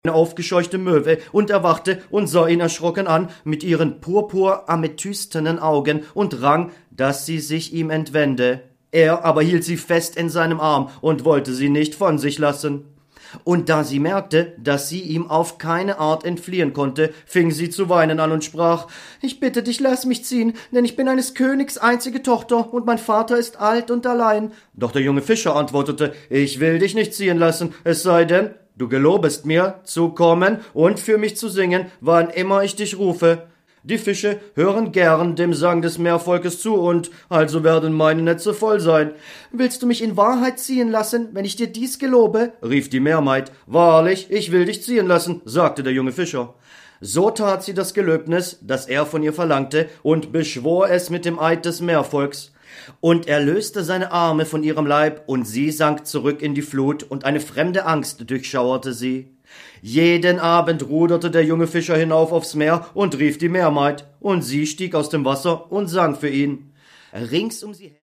eine aufgescheuchte Möwe und erwachte und sah ihn erschrocken an mit ihren purpur-amethystenen Augen und rang, dass sie sich ihm entwende. Er aber hielt sie fest in seinem Arm und wollte sie nicht von sich lassen. Und da sie merkte, dass sie ihm auf keine Art entfliehen konnte, fing sie zu weinen an und sprach: »Ich bitte dich, lass mich ziehen, denn ich bin eines Königs einzige Tochter, und mein Vater ist alt und allein.« Doch der junge Fischer antwortete: »Ich will dich nicht ziehen lassen, es sei denn, du gelobest mir, zu kommen und für mich zu singen, wann immer ich dich rufe.« Die Fische hören gern dem Sang des Meervolkes zu, und also werden meine Netze voll sein. »Willst du mich in Wahrheit ziehen lassen, wenn ich dir dies gelobe?« rief die Meermaid. »Wahrlich, ich will dich ziehen lassen«, sagte der junge Fischer. So tat sie das Gelöbnis, das er von ihr verlangte, und beschwor es mit dem Eid des Meervolks. Und er löste seine Arme von ihrem Leib, und sie sank zurück in die Flut, und eine fremde Angst durchschauerte sie. Jeden Abend ruderte der junge Fischer hinauf aufs Meer und rief die Meermaid, und sie stieg aus dem Wasser und sang für ihn. Rings um sie